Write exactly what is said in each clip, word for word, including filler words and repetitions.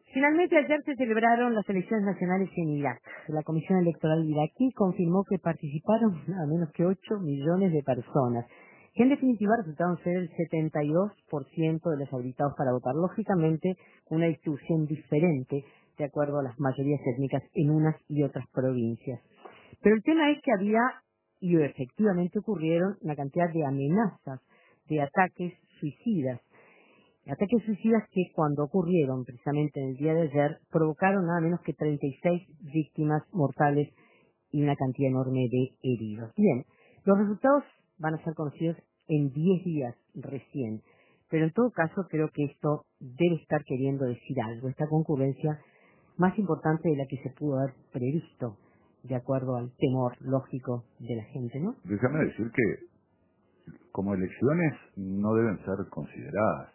Finalmente, ayer se celebraron las elecciones nacionales en Irak. La Comisión Electoral iraquí confirmó que participaron nada menos que ocho millones de personas, que en definitiva resultaron ser el setenta y dos por ciento de los habilitados para votar, lógicamente una distribución diferente de acuerdo a las mayorías étnicas en unas y otras provincias. Pero el tema es que había, y efectivamente ocurrieron, una cantidad de amenazas, de ataques suicidas. Ataques suicidas que cuando ocurrieron precisamente en el día de ayer provocaron nada menos que treinta y seis víctimas mortales y una cantidad enorme de heridos. Bien, los resultados van a ser conocidos en diez días recién, pero en todo caso creo que esto debe estar queriendo decir algo, esta concurrencia más importante de la que se pudo haber previsto, de acuerdo al temor lógico de la gente, ¿no? Déjame decir que como elecciones no deben ser consideradas.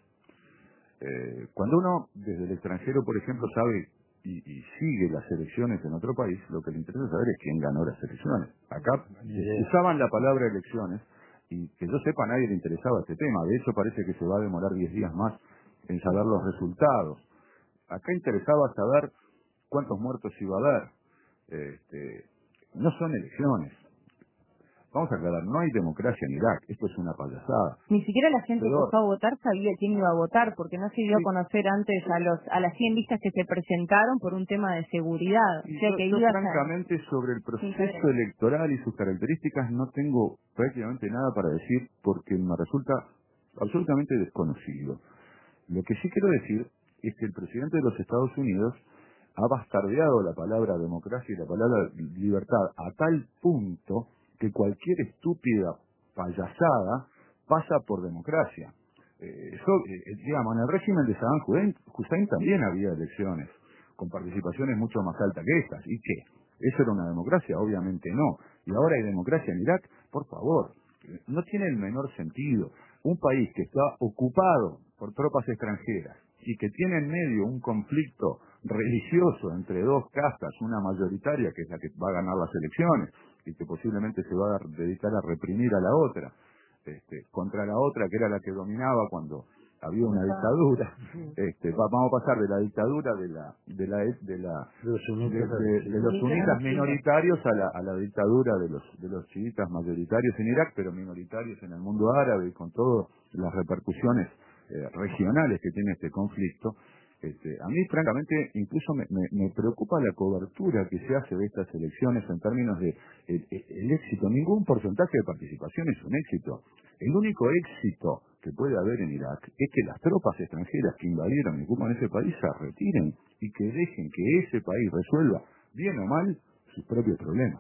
Eh, cuando uno desde el extranjero, por ejemplo, sabe y, y sigue las elecciones en otro país, lo que le interesa saber es quién ganó las elecciones. Acá usaban la palabra elecciones y que yo sepa a nadie le interesaba este tema. De hecho parece que se va a demorar diez días más en saber los resultados. Acá interesaba saber cuántos muertos iba a haber. Este, no son elecciones. Vamos a aclarar, no hay democracia en Irak, esto es una payasada. Ni siquiera la gente Pero, que fue a votar sabía quién iba a votar, porque no se dio a conocer antes a los a las cien listas que se presentaron por un tema de seguridad. O sea, yo, que yo ibas francamente a... sobre el proceso Sí, claro. electoral y sus características no tengo prácticamente nada para decir porque me resulta absolutamente desconocido. Lo que sí quiero decir es que el presidente de los Estados Unidos ha bastardeado la palabra democracia y la palabra libertad a tal punto que cualquier estúpida payasada pasa por democracia. Eh, eso, eh, digamos, en el régimen de Saddam Hussein, Hussein también había elecciones con participaciones mucho más altas que estas. ¿Y qué? ¿Eso era una democracia? Obviamente no. ¿Y ahora hay democracia en Irak? Por favor, no tiene el menor sentido. Un país que está ocupado por tropas extranjeras y que tiene en medio un conflicto religioso entre dos castas, una mayoritaria que es la que va a ganar las elecciones y que posiblemente se va a dedicar a reprimir a la otra, este, contra la otra que era la que dominaba cuando había una dictadura. Este, va- vamos a pasar de la dictadura de la de la de la Los de, sunitas, de- de los sunitas minoritarios a la a la dictadura de los de los chiitas mayoritarios en Irak, pero minoritarios en el mundo árabe y con todas las repercusiones eh, regionales que tiene este conflicto. Este, a mí, francamente, incluso me, me, me preocupa la cobertura que se hace de estas elecciones en términos de el, el- el éxito. Ningún porcentaje de participación es un éxito. El único éxito que puede haber en Irak es que las tropas extranjeras que invadieron y ocupan ese país se retiren y que dejen que ese país resuelva, bien o mal, sus propios problemas.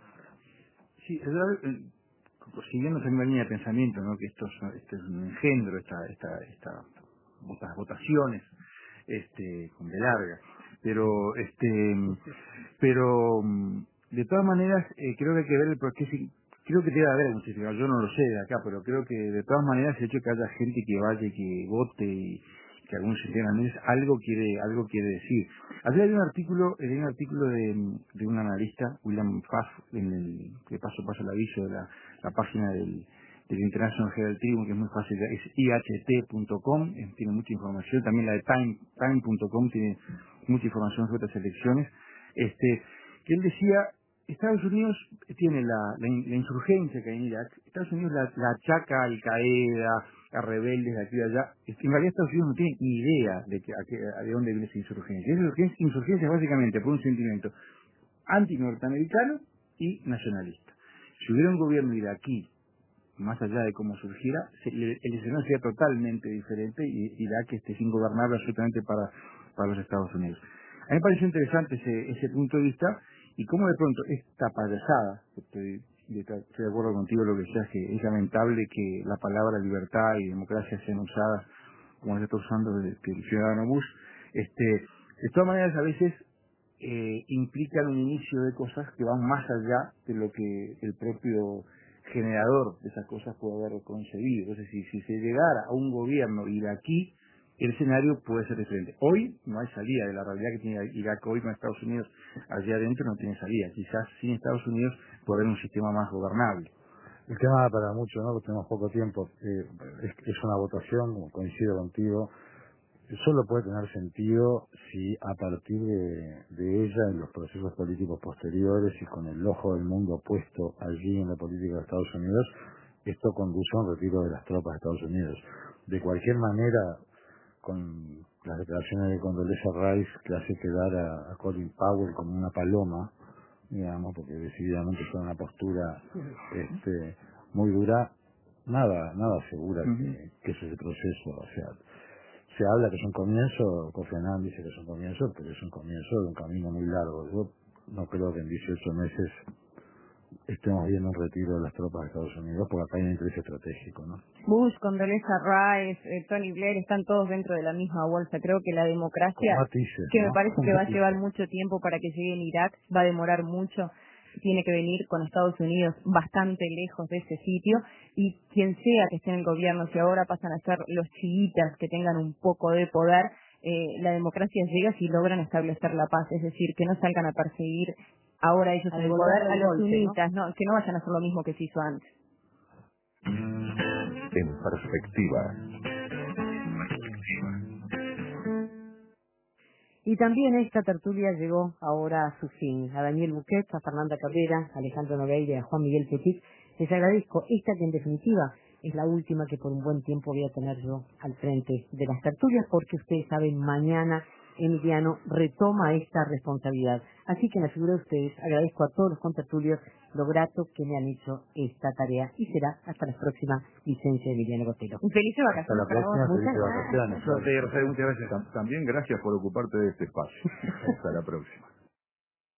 Sí, es verdad, eh, siguiendo esa misma línea de pensamiento, ¿no? Que esto es, esto es un engendro, esta, esta, esta, estas votaciones, este, con de larga, pero, este, pero, mm, de todas maneras, eh, creo que hay que ver el porque sí, creo que debe haber algún significado, yo no lo sé de acá, pero creo que de todas maneras el hecho de que haya gente que vaya y que vote y que algunos se tengan meses, algo quiere, algo quiere decir. Ayer hay un artículo, hay un artículo de, de un analista, William Pfaff, en el, que paso paso el aviso de la, la página del, del International Herald Tribune, que es muy fácil, es i h t punto com, eh, tiene mucha información, también la de time, time punto com tiene mucha información sobre estas elecciones, este, que él decía, Estados Unidos tiene la, la, in- la insurgencia que hay en Irak, Estados Unidos la, la achaca a Al-Qaeda, a rebeldes de aquí y de allá. En realidad Estados Unidos no tiene ni idea de, que, a qué- a de dónde viene esa insurgencia. Esa insurgencia, insurgencia es básicamente por un sentimiento anti-norteamericano y nacionalista. Si hubiera un gobierno iraquí, más allá de cómo surgiera, se- el, el escenario sería totalmente diferente y Irak esté sin gobernable absolutamente para, para los Estados Unidos. A mí me pareció interesante ese, ese punto de vista y cómo de pronto esta payasada, estoy, de- estoy de acuerdo contigo en lo que decías, que es lamentable que la palabra libertad y democracia sean usadas como se está usando desde que el ciudadano Bush, este, de todas maneras a veces eh, implican un inicio de cosas que van más allá de lo que el propio generador de esas cosas puede haber concebido. Entonces, si, si se llegara a un gobierno iraquí, el escenario puede ser diferente. Hoy no hay salida de la realidad que tiene Irak hoy con Estados Unidos allá adentro, no tiene salida. Quizás sin Estados Unidos puede haber un sistema más gobernable. El tema da para mucho, ¿no? Porque tenemos poco tiempo. Eh, es, es una votación, como coincido contigo, solo puede tener sentido si a partir de, de ella, en los procesos políticos posteriores y con el ojo del mundo puesto allí en la política de Estados Unidos, esto conduce a un retiro de las tropas de Estados Unidos. De cualquier manera, con las declaraciones de Condoleezza Rice, que hace quedar a, a Colin Powell como una paloma, digamos, porque decididamente fue una postura este, muy dura, nada nada asegura uh-huh. que, que ese proceso, o sea, se habla que es un comienzo, Kofi Annan dice que es un comienzo, pero es un comienzo de un camino muy largo. Yo no creo que en dieciocho meses estemos viendo un retiro de las tropas de Estados Unidos, porque acá hay un interés estratégico, ¿no? Bush, Condoleezza Rice, eh, Tony Blair, están todos dentro de la misma bolsa. Creo que la democracia, matices, que ¿no? me parece que va a llevar mucho tiempo para que llegue en Irak, va a demorar mucho, tiene que venir con Estados Unidos bastante lejos de ese sitio, y quien sea que esté en el gobierno, si ahora pasan a ser los chiitas que tengan un poco de poder, eh, la democracia llega si logran establecer la paz, es decir, que no salgan a perseguir ahora ellos en el poder a los sunitas, ¿no? Que no vayan a hacer lo mismo que se hizo antes. En perspectiva. Y también esta tertulia llegó ahora a su fin. A Daniel Buquet, a Fernanda Cabrera, a Alejandro Nogueira y a Juan Miguel Petit, les agradezco esta que en definitiva es la última que por un buen tiempo voy a tener yo al frente de las tertulias, porque ustedes saben, mañana Emiliano retoma esta responsabilidad. Así que en la figura de ustedes agradezco a todos los contertulios lo grato que me han hecho esta tarea, y será hasta la próxima licencia de Emiliano Botero. Felices vacaciones. Hasta la próxima, Muchas felices vacaciones. Muchas gracias. También gracias por ocuparte de este espacio. Hasta la próxima.